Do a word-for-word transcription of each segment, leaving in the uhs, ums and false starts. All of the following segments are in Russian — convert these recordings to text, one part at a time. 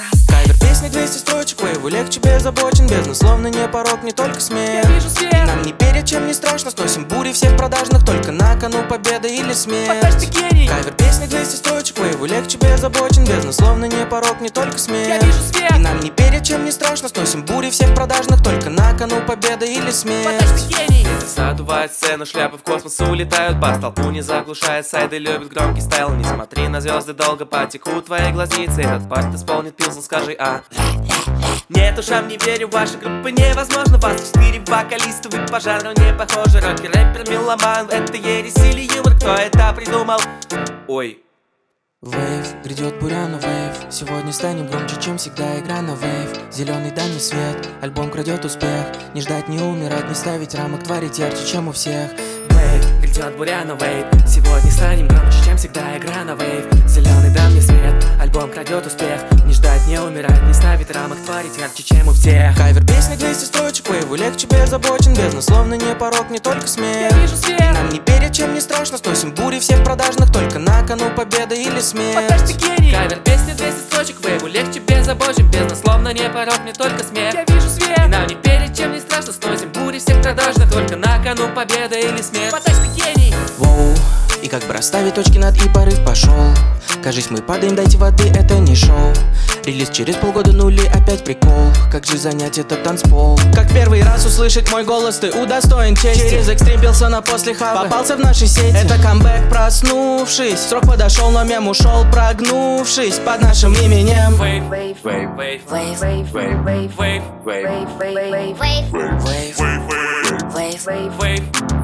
Кавер песни двести строчек, вейву легче беззаботен, безусловно не порог, не только смех. Я вижу свет. И нам ни перед чем не страшно, сносим бури всех продажных, только на кону победа или смерть. Подальше ты гений. Кавер песни двести строчек, вейву легче беззаботен, безусловно не порог, не только смех. Я вижу свет. И нам ни перед чем не страшно, сносим бури всех продажных, только на кону победа или смерть. Подальше ты гений. Задувает сцену, шляпы в космос улетают. Бас толпу не заглушает, сайды любят громкий стайл. Не смотри на звезды, долго потекут твои глазницы. Этот парт исполнит пилзен, скажи а. Нет, ушам не верю, ваши группы невозможно. Вас четыре вокалиста, вы по жанру не похожи. Рокер, рэпер, меломан, это ересь или юмор, кто это придумал? Ой. Вейв, грядет буря, но вейв. Сегодня станем громче, чем всегда, игра на вейв. Зеленый дальний свет, альбом крадет успех. Не ждать, не умирать, не ставить рамок, творить ярче, чем у всех. Вейв, грядет буря, но вейв. Сегодня станем громче, чем всегда, игра на вейв. Зеленый дальний свет, альбом крадет успех. Не ждать, не умирать, не ставить рамок, творить ярче, чем у всех. Кавер песни двести строчек, вейву легче беззаботен, безусловно не порог, не только смех. Я вижу свет. И нам ни перед чем не страшно, сносим бури всех продажных, только на кону победа или смерть. Подальше ты гений. Кавер песни двести строчек, вейву легче беззаботен, безусловно не порог, не только смех. Я вижу свет. И нам ни перед чем не страшно, сносим бури всех продажных, только на кону победа или смерть. Подальше ты гений. Воу, и как бы расставить точки над и порыв пошел. Кажись, мы падаем, дайте воды, это не шоу. Релиз через полгода, нули, опять прикол. Как же занять этот танцпол? Как первый раз услышать мой голос, ты удостоен чести. Через экстрим пился на после хаба, попался в наши сети. Это камбэк, проснувшись. Срок подошел, но мем ушел, прогнувшись под нашим именем. Вейв, Wave, вейв, wave, вейв, wave, wave, вейв, wave, wave, wave, Вейв, wave, wave, вейв.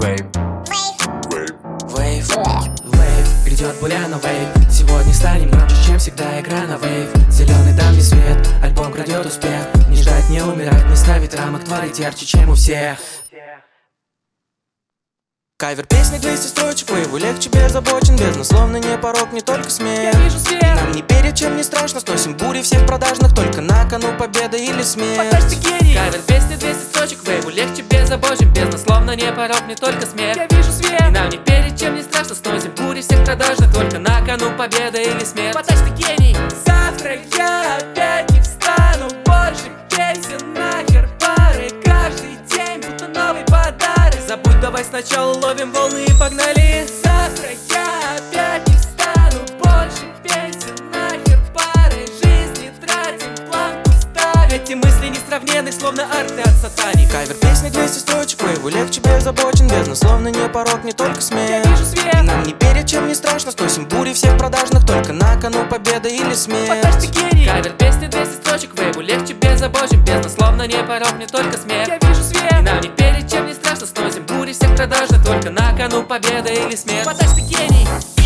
вейв, вейв. Грядет буря, но вейв. Сегодня станем громче, чем всегда, игра на вейв. Зеленый дальний свет, альбом крадет успех. Не ждать, не умирать, не ставить рамок, творить ярче, чем у всех. Кавер песни двести строчек, вейву легче беззаботен, безусловно не порог, не только смех. Я вижу свет. И нам ни перед чем не страшно, сносим бури всех продажных, только на кону победа или смерть. Подальше ты гений. Кавер песни двести строчек, вейву легче беззаботен, безусловно не порог, не только смех. Я вижу свет. И нам ни перед чем не страшно, сносим бури всех продажных, только на кону победа или смерть. Подальше ты гений. Завтра я опять не встану, больше песен нахер пары. Каждый день будто новый подарок. Забудь, давай сначала ловим волны и погнали. Завтра я опять не встану, больше песен нахер пары. Жизни тратим, планку ставим. Эти мысли несравненны, словно арты от сатани. Кавер песни двести строчек, вейву легче беззаботен, безусловно не порог, не только смех. Я вижу свет. И нам ни перед чем не страшно, сносим бури всех продажных, только на кону победа или смерть. Подальше ты гений. Кавер песни двести строчек, вейву легче беззаботен, безусловно не порог, не только смех. Я вижу свет. И нам ни перед чем не страшно, сносим бури всех продажных, только на кону победа или смерть. Подальше ты гений.